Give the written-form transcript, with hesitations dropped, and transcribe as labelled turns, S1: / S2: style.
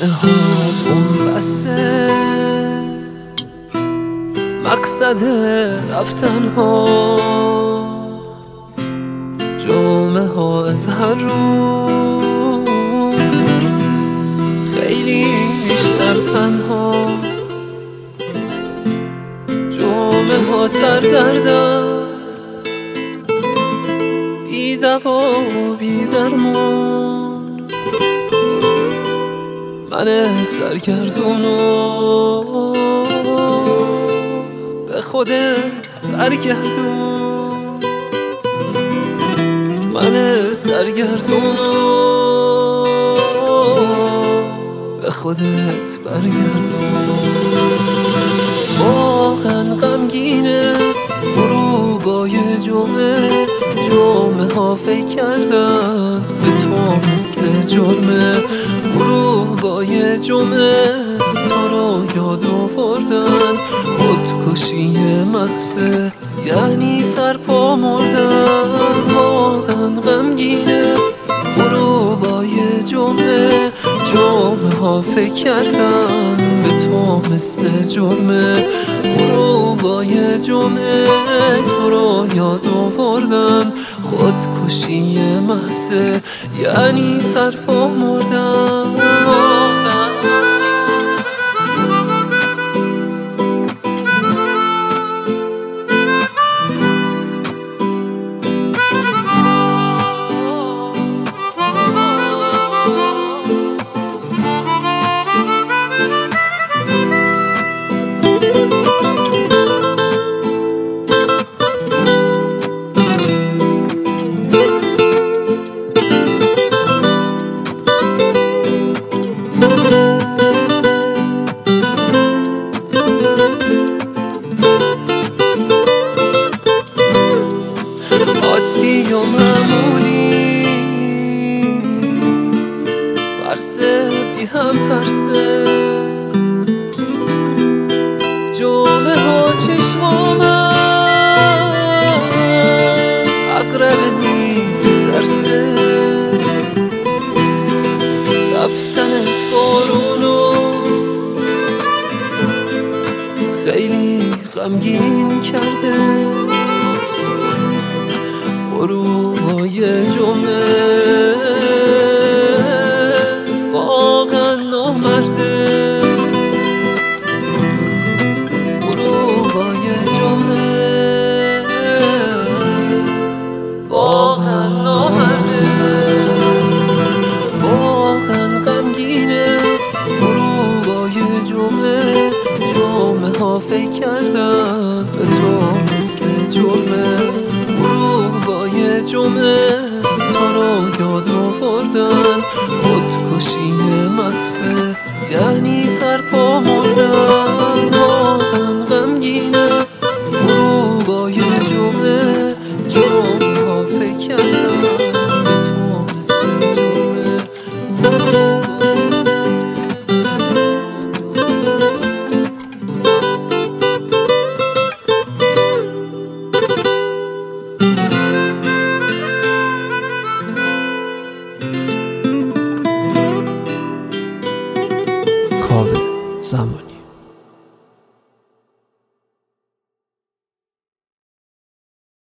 S1: شونه ها بسته، مقصد رفتن ها جمعه ها از هر روز خیلی بیشتر تنها، جمعه ها سردردن بی دوا و بی درمون، من سرگردونو به خودت برگردون، من سرگردونو به خودت برگردون. واقعا غمگینه غروبای جمعه، جمعه ها فکر کردن به تو مثل جرمه، غروبای جمعه تو رو یاد آوردن، خودکشی محضه یعنی سرپا مردن. واقعا غمگینه غروبای جمعه، جمعه ها فکر کردن به تو مثل جرمه، غروبای جمعه تو رو یاد آوردن، خودکشی محضه یعنی سرپا مردن. عادی و معمولی برسه بی هم ترسه، جمعه ها چشمام از عقرب میترسه، رفتن بارونو خیلی غمگین کرده، غروبای جمعه واقعا نامرده، غروبای جمعه واقعا نامرده، واقعا غمگینه غروبای جمعه، جمعه ها فکر کردن به تو مثل جرمه، غروبای جمعه تو رو یاد آوردن، خودکشی محضه یعنی سرپا مردن. واقعا غمگینه غروبای جمعه، جمعه ها فکر کردن به تو مثل جرمه.
S2: کاوه زمانی.